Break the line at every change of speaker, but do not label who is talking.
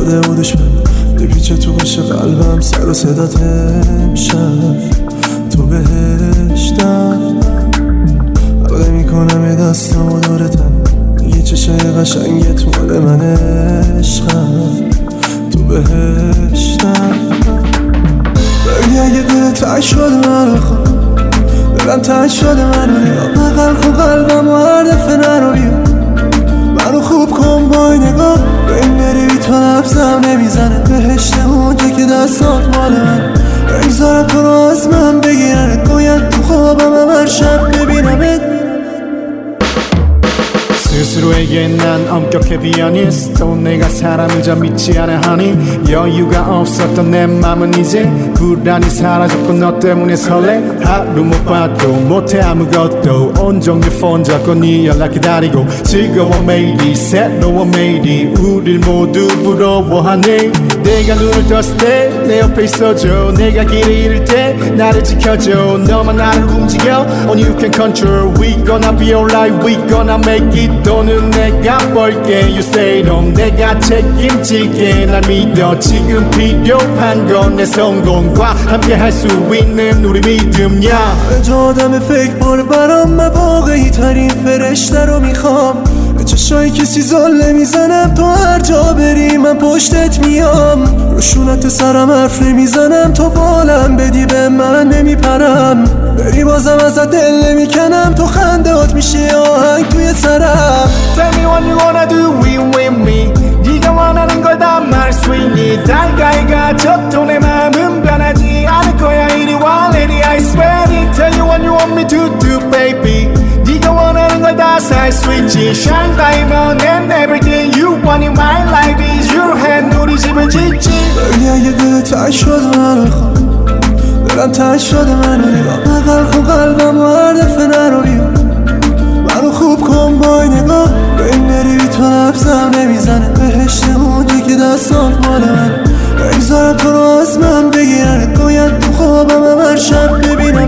داده بودش من بپیچه تو گوش قلبم سر و صدات امشب تو بهشتم حلقه میکنم یه دستم و دورتم یه چشه قشنگت مال من عشقم تو بهشتم بگی اگه دل تنگ شده منو خود دلم تنگ شده منو نگاه بغل کن قلبم و هر دفعه نرو بیا منو خوب کن با این نگاه به این بری بی تو لبزم نمیزنه بهشت اونجا که دستات مال من بگذارم تو رو از من بگیرنت باید تو خوابم هر شب ببینمت
스스로에게 난 엄격해 비어니스트 내가 사람을 좀 믿지 않아 하니 여유가 없었던 내 맘은 이제 불안이 사라졌고 너 때문에 설레 하루 못 봐도 못해 아무것도 온종일 폰 잡고 네 연락 기다리고 즐거워 매일이 새로워 매일이 우릴 모두 부러워하네 내가 눈을 떴을 때 내 옆에 있어줘 내가 길을 잃을 때 나를 지켜줘 너만 나를 움직여 Only you can control We gonna be alright We gonna make it 돈은 내가 벌게 You say 넌 내가 책임질게 날 믿어 지금 필요한 건 내 성공과 함께 할 수 있는 우리 믿음이야
تو آدم فکر بار برام من واقعی ترین فرشته رو میخوام به چشای کسی زله میزنم تو هر جا بری من پشتت میام روشونت سرم حرف نمیزنم تو بالم بدی به من نمیپرم بری بازم ازت دل نمیکنم تو خندهات میشه آهنگ توی سرم
Tell me what you wanna do with me 네가 원하는 걸 다 말 수 있니 달가이 가졌도 내 맘은 변하지 않을 거야 이리 와 lady I swear it Tell you what you want me to do baby 네가 원하는 걸 다 살 수 있지 Shine diamond and everything you want in my life is your hand 우리 집을 짓지
بگی اگه دل تنگ شده منو خود دلم تنگ شده منو نگاه بغل کن قلبم و هر دفعه نرو بیا منو خوب کن با این نگاه به این بری بی تو لبزم نمیزنه بهشت اونجا که دستات مال من بگذارم تو رو از من بگیرنت باید تو خوابم هر شب ببینم